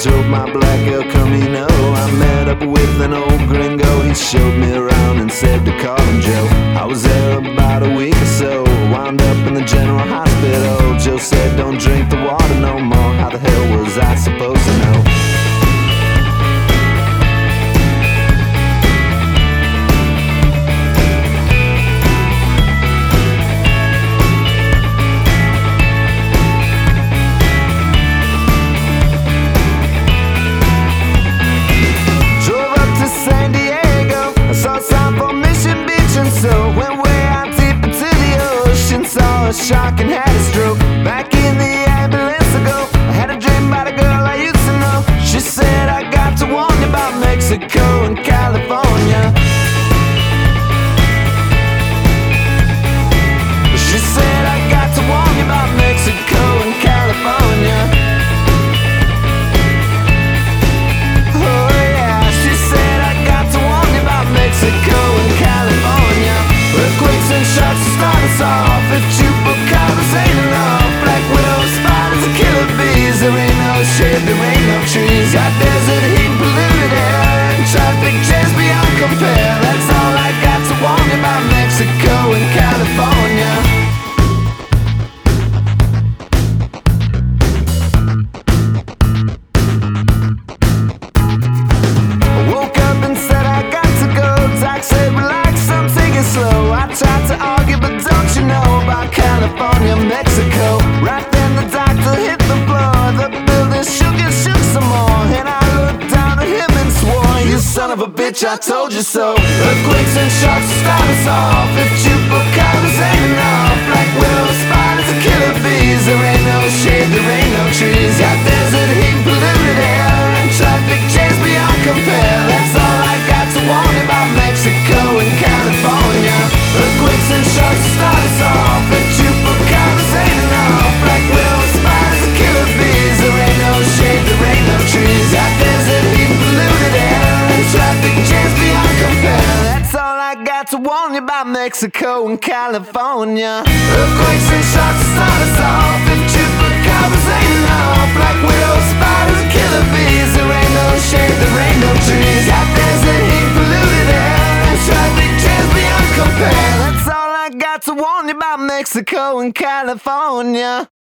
drove my black El Camino. I met up with an old gringo. He showed me around and said to call him Joe. I was there about a week or so, wound up in the general hospital. Joe said don't drink the water no more. How the hell was I supposed to know? Saw a shark and had a stroke. Back in the ambulance I go. I had a dream about a girl I used to know. She said I got to warn you about Mexico and California. She said I got to warn you about Mexico and California. Oh yeah, she said I got to warn you about Mexico and California. Earthquakes and sharks to start us off. If chupacabras ain't enough, black widows, spiders and killer bees. There ain't no shade, there ain't no trees. Got desert heat, polluted air, and traffic jams beyond compare. That's all I got to warn you about Mexico and California. I woke up and said I got to go. Doc said relax, I'm taking slow. I tried to argue, but don't you know about California, Mexico? Right then the doctor hit the floor. The building shook and shook some more. And I looked down at him and swore, you son of a bitch, I told you so. Earthquakes and sharks to start us off. If chupacabras ain't enough, black widows, spiders and killer bees. There ain't no shade, there ain't no trees. Got desert heat, polluted air, and traffic jams beyond compare. That's all I got to warn you about Mexico and California. Earthquakes and sharks to start us off. If chupacabras ain't enough, black widows, spiders and killer bees. There ain't no shade, there ain't no trees. Got desert heat, polluted air, and traffic jams beyond compare. That's all I got to warn you about Mexico and California. Earthquakes and sharks to start us off. If chupacabras ain't enough, black widows, spiders and killer bees. There ain't no shade, there ain't no trees. Got desert heat, polluted air, and traffic jams beyond compare. That's all I got to warn you about Mexico and California.